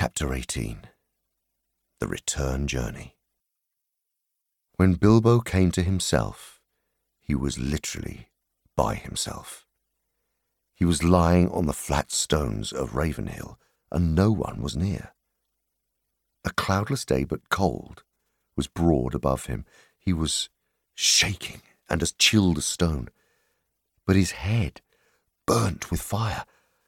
Chapter 18. The Return Journey. When Bilbo came to himself, he was literally by himself. He was lying on the flat stones of Ravenhill, and no one was near. A cloudless day, but cold, was broad above him. He was shaking and as chilled as stone, but his head burnt with fire.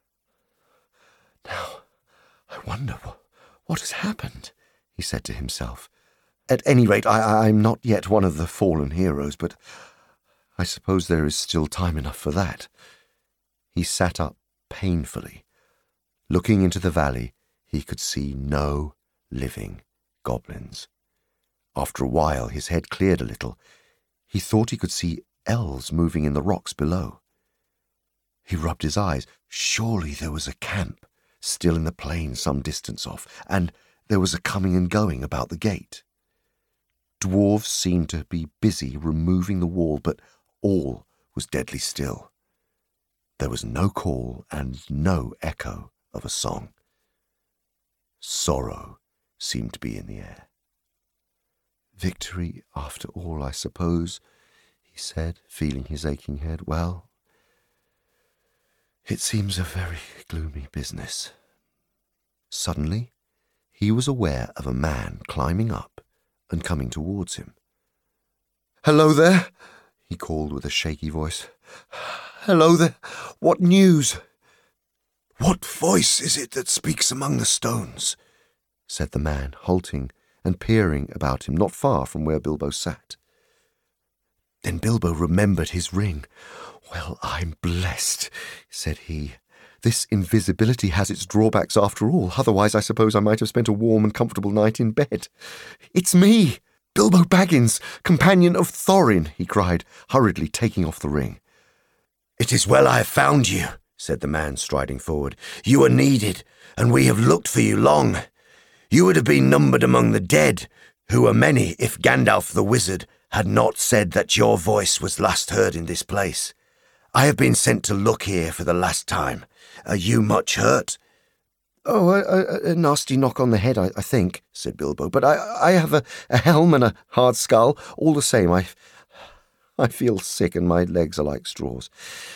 Now, I wonder what has happened, he said to himself. At any rate, I'm not yet one of the fallen heroes, but I suppose there is still time enough for that. He sat up painfully. Looking into the valley, he could see no living goblins. After a while, his head cleared a little. He thought he could see elves moving in the rocks below. He rubbed his eyes. Surely there was a camp still in the plain some distance off, and there was a coming and going about the gate. Dwarves seemed to be busy removing the wall, but all was deadly still. There was no call and no echo of a song. Sorrow seemed to be in the air. Victory after all, I suppose, he said, feeling his aching head. Well, it seems a very gloomy business. Suddenly, he was aware of a man climbing up and coming towards him. "Hello there," he called with a shaky voice. "Hello there. What news?" "What voice is it that speaks among the stones?" said the man, halting and peering about him not far from where Bilbo sat. Then Bilbo remembered his ring. "Well, I'm blessed," said he. "This invisibility has its drawbacks after all. Otherwise, I suppose I might have spent a warm and comfortable night in bed. It's me, Bilbo Baggins, companion of Thorin," he cried, hurriedly taking off the ring. "It is well I have found you," said the man, striding forward. "You are needed, and we have looked for you long. You would have been numbered among the dead, who were many if Gandalf the Wizard had not said that your voice was last heard in this place. I have been sent to look here for the last time. Are you much hurt?" "Oh, a nasty knock on the head, I think," said Bilbo. "But I have a helm and a hard skull. All the same, I feel sick and my legs are like straws."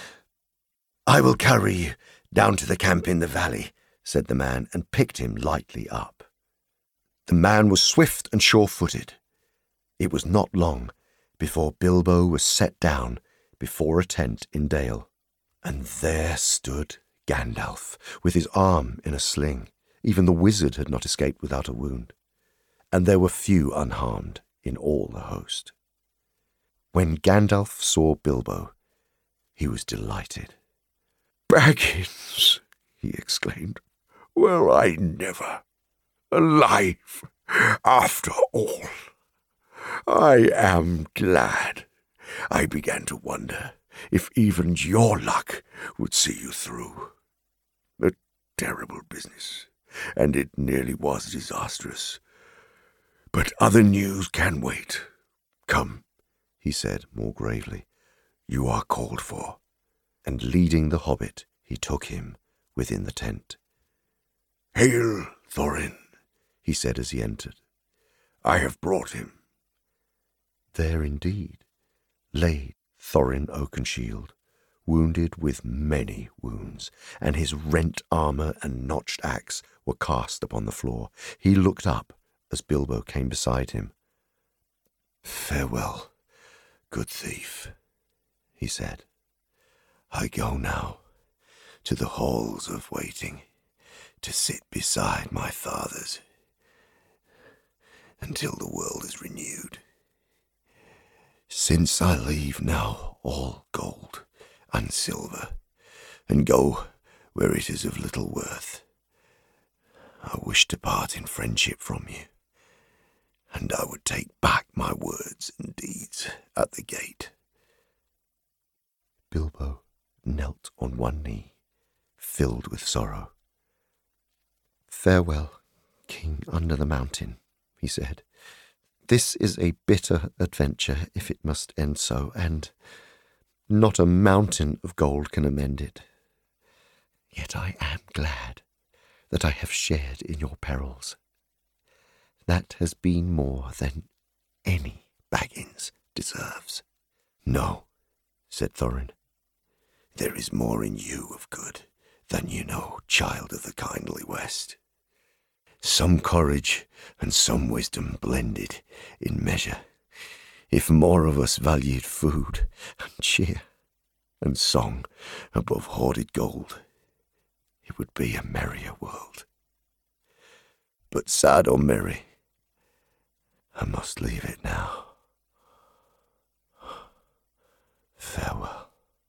"I will carry you down to the camp in the valley," said the man, and picked him lightly up. The man was swift and sure-footed. It was not long before Bilbo was set down before a tent in Dale, and there stood Gandalf, with his arm in a sling. Even the wizard had not escaped without a wound, and there were few unharmed in all the host. When Gandalf saw Bilbo, he was delighted. "Baggins!" he exclaimed. "Well, I never! Alive, after all! I am glad. I began to wonder if even your luck would see you through. A terrible business, and it nearly was disastrous. But other news can wait. Come," he said more gravely. "You are called for." And leading the hobbit, he took him within the tent. "Hail, Thorin," he said as he entered. "I have brought him." There indeed lay Thorin Oakenshield, wounded with many wounds, and his rent armour and notched axe were cast upon the floor. He looked up as Bilbo came beside him. "Farewell, good thief," he said. "I go now to the halls of waiting to sit beside my fathers until the world is renewed. Since I leave now all gold and silver, and go where it is of little worth, I wish to part in friendship from you, and I would take back my words and deeds at the gate." Bilbo knelt on one knee, filled with sorrow. "Farewell, King under the mountain," he said. "This is a bitter adventure, if it must end so, and not a mountain of gold can amend it. Yet I am glad that I have shared in your perils. That has been more than any Baggins deserves." "No," said Thorin. "There is more in you of good than you know, child of the kindly West. Some courage and some wisdom blended in measure. If more of us valued food and cheer and song above hoarded gold, it would be a merrier world. But sad or merry, I must leave it now. Farewell."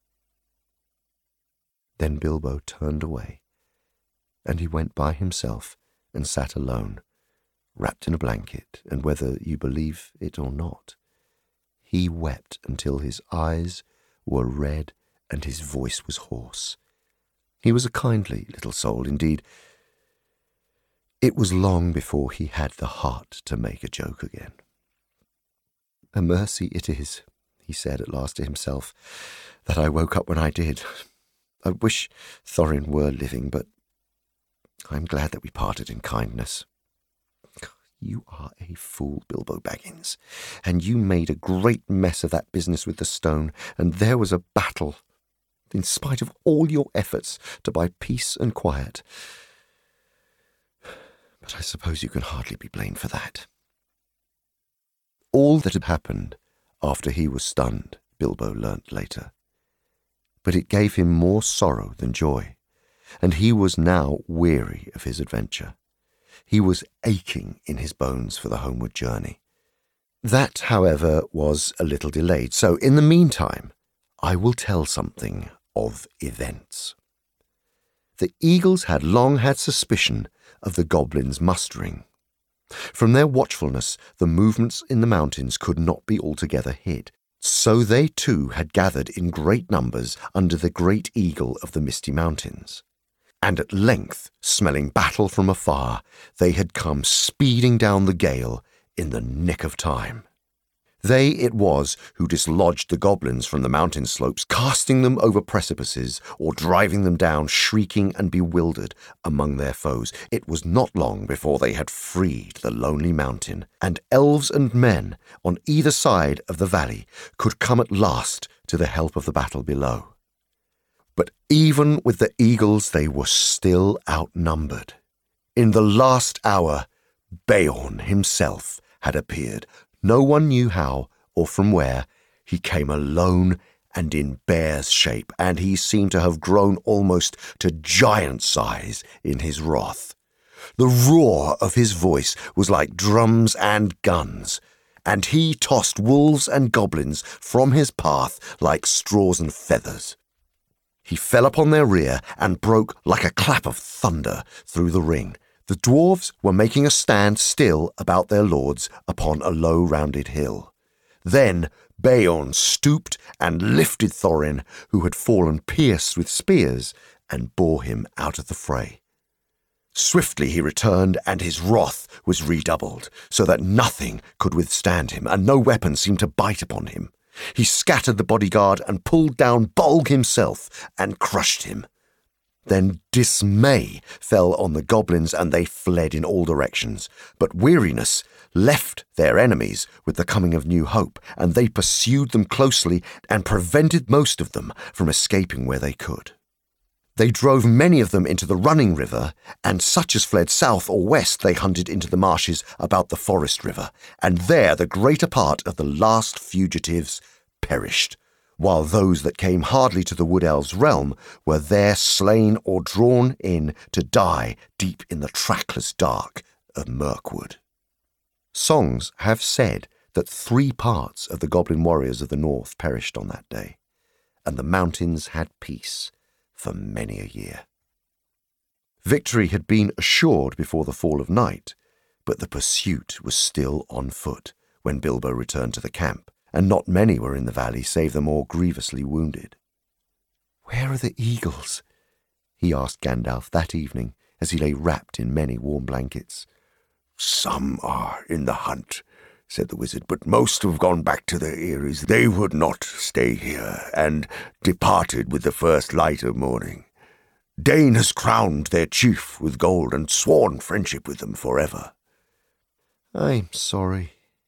Then Bilbo turned away, and he went by himself and sat alone, wrapped in a blanket, and whether you believe it or not, he wept until his eyes were red and his voice was hoarse. He was a kindly little soul indeed. It was long before he had the heart to make a joke again. "A mercy it is," he said at last to himself, "that I woke up when I did. I wish Thorin were living, but I'm glad that we parted in kindness. You are a fool, Bilbo Baggins, and you made a great mess of that business with the stone, and there was a battle, in spite of all your efforts to buy peace and quiet. But I suppose you can hardly be blamed for that." All that had happened after he was stunned, Bilbo learnt later. But it gave him more sorrow than joy, and he was now weary of his adventure. He was aching in his bones for the homeward journey. That, however, was a little delayed, so in the meantime, I will tell something of events. The eagles had long had suspicion of the goblins mustering. From their watchfulness, the movements in the mountains could not be altogether hid. So they too had gathered in great numbers under the great eagle of the misty mountains. And at length, smelling battle from afar, they had come speeding down the gale in the nick of time. They it was who dislodged the goblins from the mountain slopes, casting them over precipices or driving them down, shrieking and bewildered, among their foes. It was not long before they had freed the lonely mountain, and elves and men on either side of the valley could come at last to the help of the battle below. But even with the eagles they were still outnumbered. In the last hour, Beorn himself had appeared. No one knew how or from where. He came alone and in bear's shape, and he seemed to have grown almost to giant size in his wrath. The roar of his voice was like drums and guns, and he tossed wolves and goblins from his path like straws and feathers. He fell upon their rear and broke like a clap of thunder through the ring. The dwarves were making a stand still about their lords upon a low rounded hill. Then Beorn stooped and lifted Thorin, who had fallen pierced with spears, and bore him out of the fray. Swiftly he returned, and his wrath was redoubled, so that nothing could withstand him, and no weapon seemed to bite upon him. He scattered the bodyguard and pulled down Bolg himself and crushed him. Then dismay fell on the goblins, and they fled in all directions. But weariness left their enemies with the coming of new hope, and they pursued them closely and prevented most of them from escaping where they could. They drove many of them into the running river, and such as fled south or west they hunted into the marshes about the forest river, and there the greater part of the last fugitives perished, while those that came hardly to the wood elves' realm were there slain or drawn in to die deep in the trackless dark of Mirkwood. Songs have said that 3 parts of the goblin warriors of the north perished on that day, and the mountains had peace for many a year. Victory had been assured before the fall of night, but the pursuit was still on foot when Bilbo returned to the camp, and not many were in the valley save the more grievously wounded. "Where are the eagles?" he asked Gandalf that evening as he lay wrapped in many warm blankets. "Some are in the hunt," said the wizard, "but most have gone back to their eyries. They would not stay here, and departed with the first light of morning. Dane has crowned their chief with gold and sworn friendship with them forever." "I'm sorry.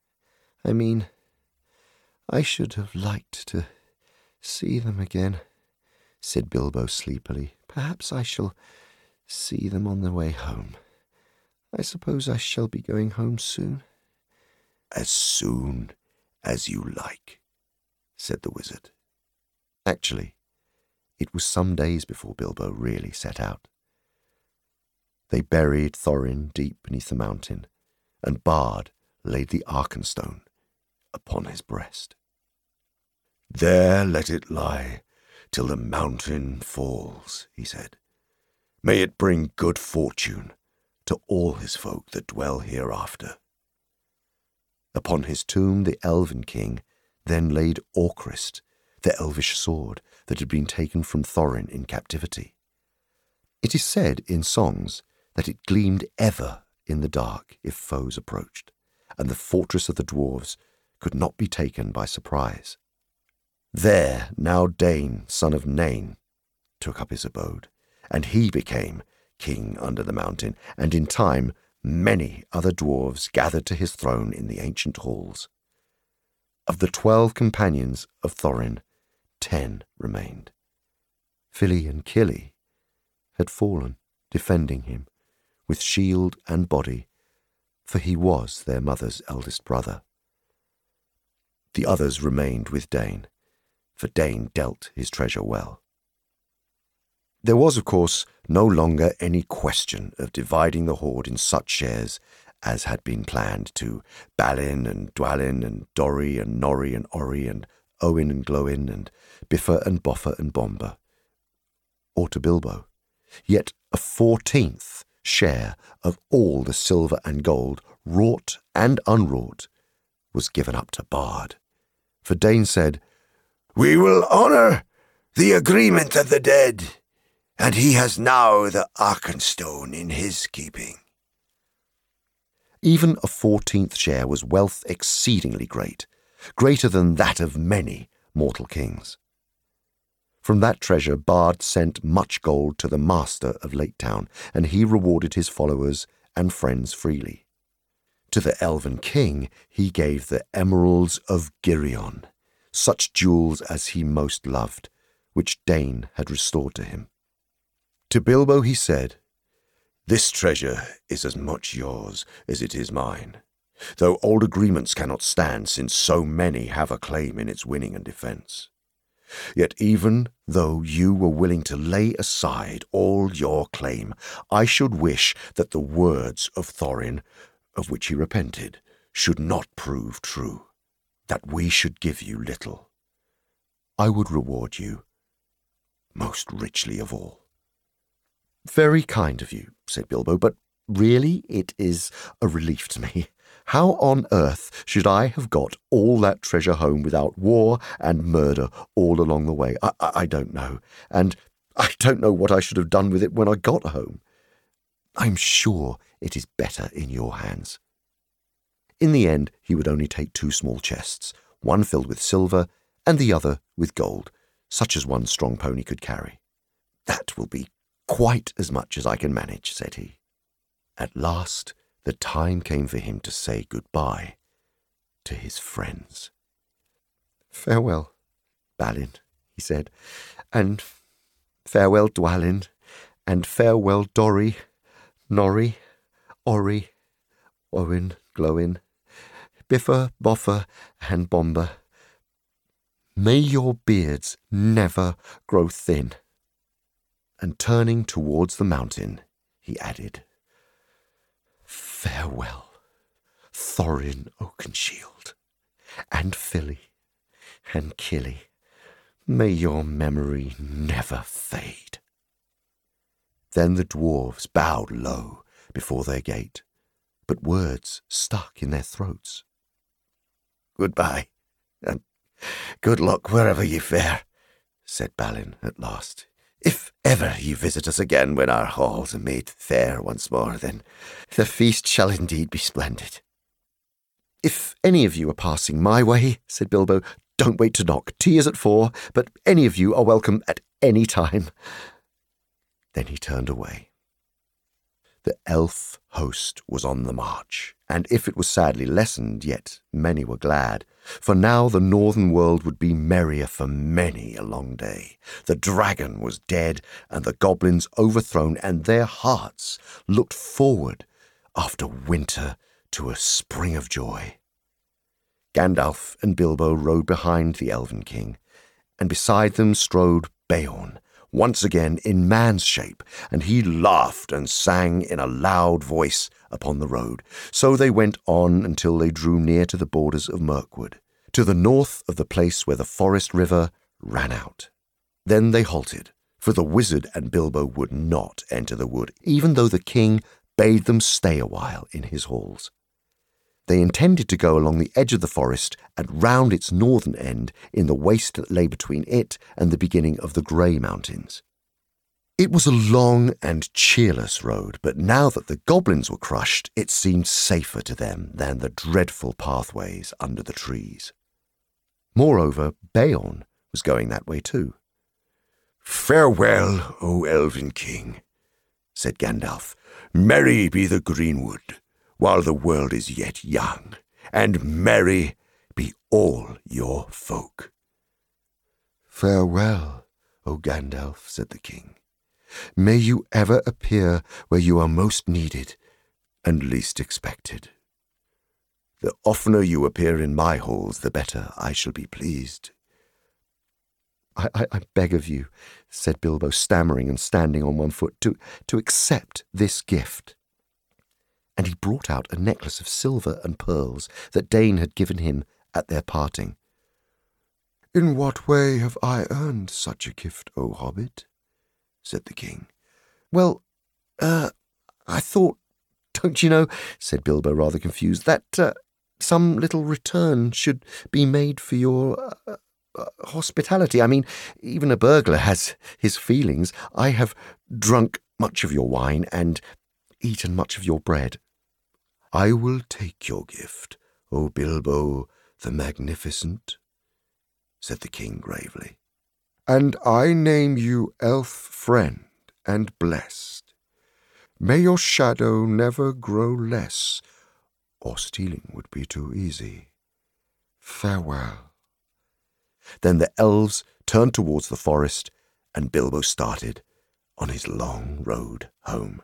I should have liked to see them again," said Bilbo sleepily. "Perhaps I shall see them on the way home. I suppose I shall be going home soon." "As soon as you like," said the wizard. Actually, it was some days before Bilbo really set out. They buried Thorin deep beneath the mountain, and Bard laid the Arkenstone upon his breast. "There let it lie till the mountain falls," he said. "May it bring good fortune to all his folk that dwell hereafter." Upon his tomb the Elven king then laid Orcrist, the elvish sword that had been taken from Thorin in captivity. It is said in songs that it gleamed ever in the dark if foes approached, and the fortress of the dwarves could not be taken by surprise. There now Dane, son of Nain, took up his abode, and he became king under the mountain, and in time many other dwarves gathered to his throne in the ancient halls. Of the 12 companions of Thorin, 10 remained. Fili and Kili had fallen, defending him, with shield and body, for he was their mother's eldest brother. The others remained with Dane, for Dane dealt his treasure well. There was, of course, no longer any question of dividing the hoard in such shares as had been planned to Balin and Dwalin and Dorri and Norri and Orri and Owen and Glowin and Biffa and Boffa and Bomba, or to Bilbo. Yet a 14th share of all the silver and gold, wrought and unwrought, was given up to Bard. For Dane said, "We will honour the agreement of the dead, and he has now the Arkenstone in his keeping." Even a 14th share was wealth exceedingly great, greater than that of many mortal kings. From that treasure Bard sent much gold to the master of Lake Town, and he rewarded his followers and friends freely. To the Elven king he gave the emeralds of Girion, such jewels as he most loved, which Dane had restored to him. To Bilbo he said, "This treasure is as much yours as it is mine, though old agreements cannot stand, since so many have a claim in its winning and defence. Yet even though you were willing to lay aside all your claim, I should wish that the words of Thorin, of which he repented, should not prove true, that we should give you little. I would reward you most richly of all." "Very kind of you," said Bilbo, "but really it is a relief to me. How on earth should I have got all that treasure home without war and murder all along the way? I don't know, and I don't know what I should have done with it when I got home. I'm sure it is better in your hands." In the end, he would only take 2 small chests, one filled with silver and the other with gold, such as one strong pony could carry. "That will be quite as much as I can manage," said he. At last the time came for him to say goodbye to his friends. "Farewell, Balin," he said, "and farewell, Dwalin, and farewell, Dorri, Norri, Orri, Owen, Glowin, Biffa, Boffa, and Bomba. May your beards never grow thin." And turning towards the mountain, he added, "Farewell, Thorin Oakenshield, and Fili, and Kili. May your memory never fade." Then the dwarves bowed low before their gate, but words stuck in their throats. "Goodbye, and good luck wherever ye fare," said Balin at last. "If ever ye visit us again when our halls are made fair once more, then the feast shall indeed be splendid." "If any of you are passing my way," said Bilbo, "don't wait to knock. Tea is at 4, but any of you are welcome at any time." Then he turned away. The elf host was on the march, and if it was sadly lessened, yet many were glad, for now the northern world would be merrier for many a long day. The dragon was dead, and the goblins overthrown, and their hearts looked forward after winter to a spring of joy. Gandalf and Bilbo rode behind the Elven King, and beside them strode Beorn, once again in man's shape, and he laughed and sang in a loud voice upon the road. So they went on until they drew near to the borders of Mirkwood, to the north of the place where the forest river ran out. Then they halted, for the wizard and Bilbo would not enter the wood, even though the king bade them stay a while in his halls. They intended to go along the edge of the forest and round its northern end in the waste that lay between it and the beginning of the Grey Mountains. It was a long and cheerless road, but now that the goblins were crushed, it seemed safer to them than the dreadful pathways under the trees. Moreover, Beorn was going that way too. "Farewell, O Elven King," said Gandalf. "Merry be the greenwood, while the world is yet young, and merry be all your folk." "Farewell, O Gandalf," said the king. "May you ever appear where you are most needed and least expected. The oftener you appear in my halls, the better I shall be pleased." I beg of you," said Bilbo, stammering and standing on one foot, to accept this gift." And he brought out a necklace of silver and pearls that Dain had given him at their parting. "In what way have I earned such a gift, O hobbit?" said the king. "Well, I thought, don't you know," said Bilbo, rather confused, "that some little return should be made for your hospitality. I mean, even a burglar has his feelings. I have drunk much of your wine and eaten much of your bread." "I will take your gift, O Bilbo the Magnificent," said the king gravely. "And I name you elf friend and blessed. May your shadow never grow less, or stealing would be too easy. Farewell." Then the elves turned towards the forest, and Bilbo started on his long road home.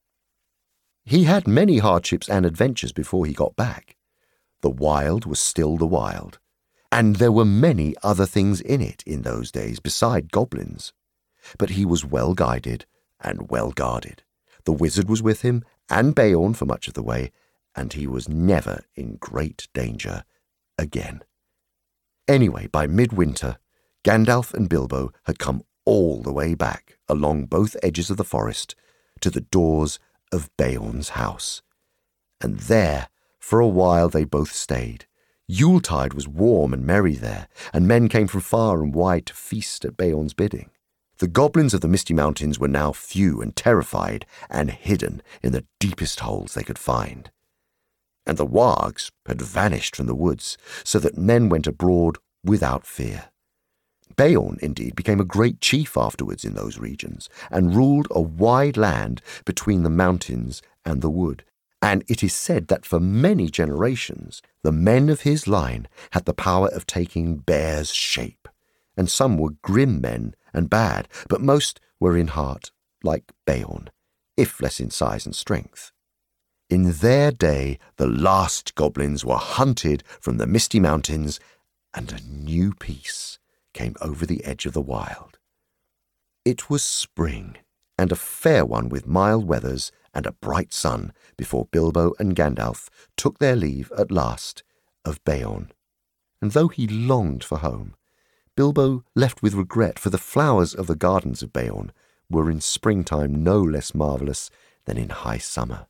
He had many hardships and adventures before he got back. The wild was still the wild, and there were many other things in it in those days beside goblins. But he was well guided and well guarded. The wizard was with him, and Beorn for much of the way, and he was never in great danger again. Anyway, by midwinter, Gandalf and Bilbo had come all the way back along both edges of the forest to the doors of Beorn's house. And there, for a while, they both stayed. Yuletide was warm and merry there, and men came from far and wide to feast at Beorn's bidding. The goblins of the Misty Mountains were now few and terrified and hidden in the deepest holes they could find. And the wargs had vanished from the woods, so that men went abroad without fear. Beorn, indeed, became a great chief afterwards in those regions, and ruled a wide land between the mountains and the wood. And it is said that for many generations the men of his line had the power of taking bears' shape, and some were grim men and bad, but most were in heart like Beorn, if less in size and strength. In their day, the last goblins were hunted from the Misty Mountains, and a new peace came over the edge of the wild. It was spring, and a fair one with mild weathers and a bright sun, before Bilbo and Gandalf took their leave at last of Beorn. And though he longed for home, Bilbo left with regret, for the flowers of the gardens of Beorn were in springtime no less marvellous than in high summer.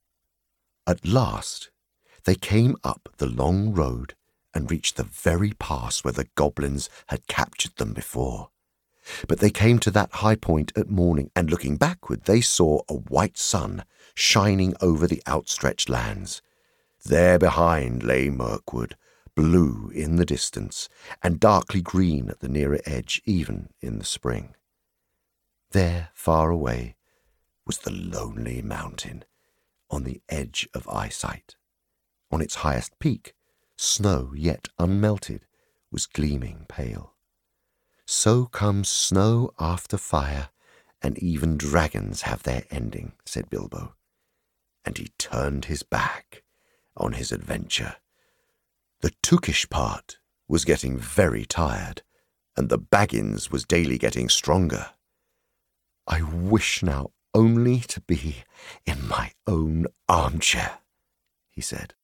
At last they came up the long road and reached the very pass where the goblins had captured them before. But they came to that high point at morning, and looking backward they saw a white sun shining over the outstretched lands. There behind lay Mirkwood, blue in the distance, and darkly green at the nearer edge, even in the spring. There, far away, was the lonely mountain on the edge of eyesight. On its highest peak, snow yet unmelted was gleaming pale. So comes snow after fire, and even dragons have their ending, said Bilbo. And he turned his back on his adventure. The Tookish part was getting very tired, and the Baggins was daily getting stronger. I wish now only to be in my own armchair, he said.